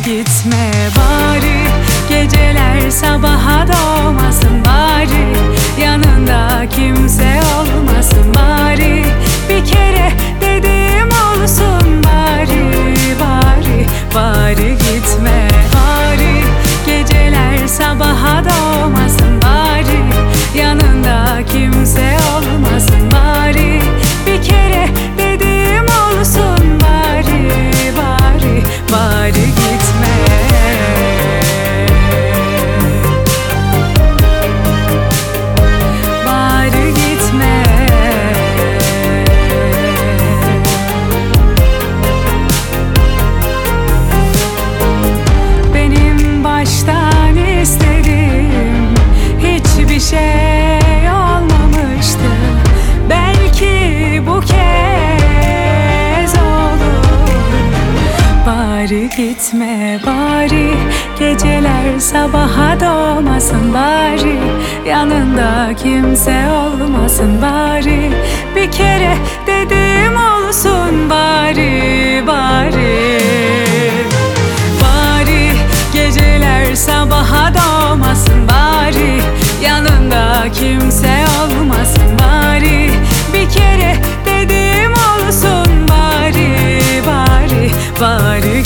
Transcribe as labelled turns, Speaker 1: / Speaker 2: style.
Speaker 1: gitme bari, geceler sabaha doğmasın bari, yanında kimse olmasın bari, bir kere dediğim olsun bari, bari, bari gitme bari, geceler sabaha doğmasın bari, yanında kimse olmasın bari, bir kere dediğim olsun bari, bari, bari gitme. Bari gitme. Benim baştan istediğim hiçbir şey olmamıştı. Belki bu kez olur. Bari gitme bari, geceler sabaha doğmasın bari, yanında kimse olmasın bari, bir kere dediğim olsun bari, bari. Bari geceler sabaha doğmasın bari, yanında kimse olmasın bari, bir kere dediğim olsun bari, bari, bari.